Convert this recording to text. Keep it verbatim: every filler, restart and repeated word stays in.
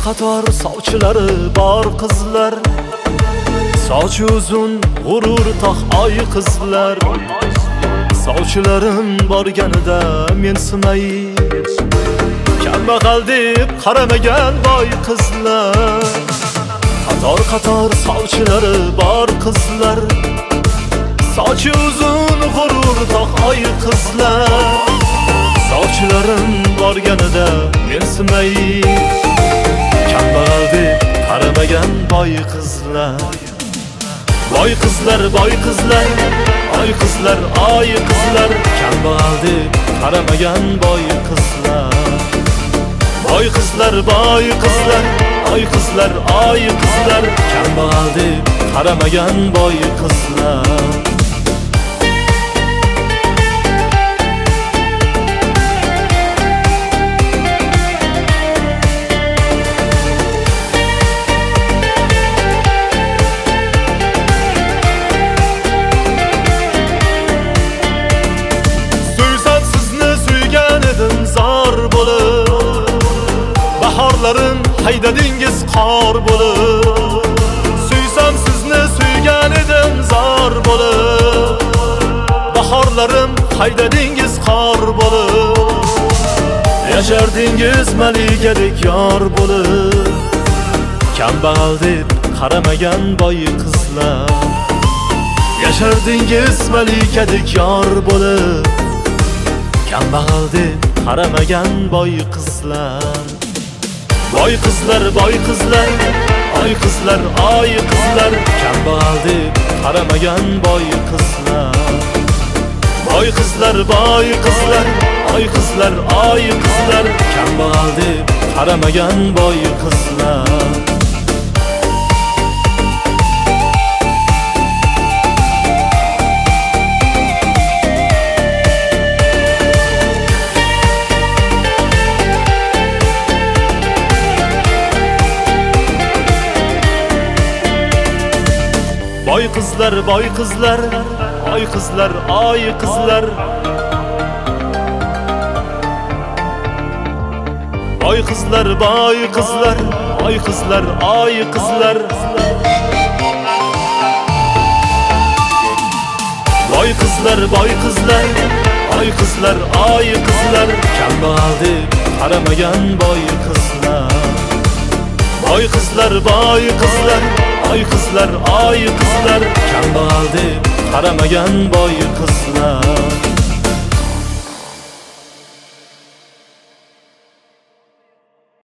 qator sovchilari bor qizlar, sochi uzun g'urur tog' oy qizlar. Sovchilarim borganida mensimay, kambag'al deb qaramagan boy qizlar. Qator qator sovchilari bor qizlar, sochi uzun g'urur tog' oy qizlar. Sovchilarim borganida mensimay, kambag'al deb qaramagan boy qizlar. Boy qizlar, boy qizlar, oy qizlar, oy qizlar, kambag'al deb qaramagan boy qizlar. Boy qizlar, boy qizlar, oy qizlar, oy qizlar, kambag'al deb qaramagan boy qizlar. Bahorlarim haydadingiz qor bo'lib, suysam sizni suygan edim zor bo'lib. Bahorlarim haydadingiz qor bo'lib, yashardingiz malikadek yor bo'lib. Kambag'al deb qaramagan boy qizlar, yashardingiz malikadek yor bo'lib. Kambag'al deb qaramagan boy qizlar. Boy qizlar, boy qizlar, oy qizlar, oy qizlar, kambag'al deb qaramagan boy qizlar. Boy qizlar, boy qizlar, oy qizlar, oy qizlar, kambag'al deb qaramagan boy qizlar. Boy qizlar, boy qizlar, oy qizlar, oy qizlar. Boy qizlar, boy qizlar, oy qizlar, oy qizlar. Boy qizlar, boy qizlar, oy qizlar, oy qizlar, kambag'al deb qaramagan boy qizlar. Boy qizlar, boy qizlar, oy qizlar, oy qizlar, kambag'al deb qaramagan boy qizlar.